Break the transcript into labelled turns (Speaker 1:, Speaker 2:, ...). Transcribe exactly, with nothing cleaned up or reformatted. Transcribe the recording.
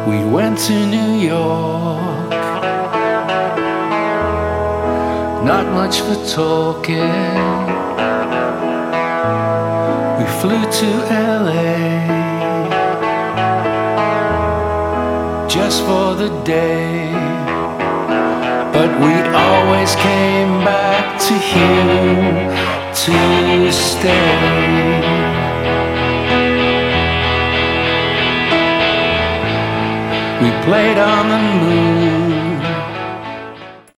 Speaker 1: We went to New York, not much for talking. We flew to L A just for the day, but we always came back to you to stay. We played on the moon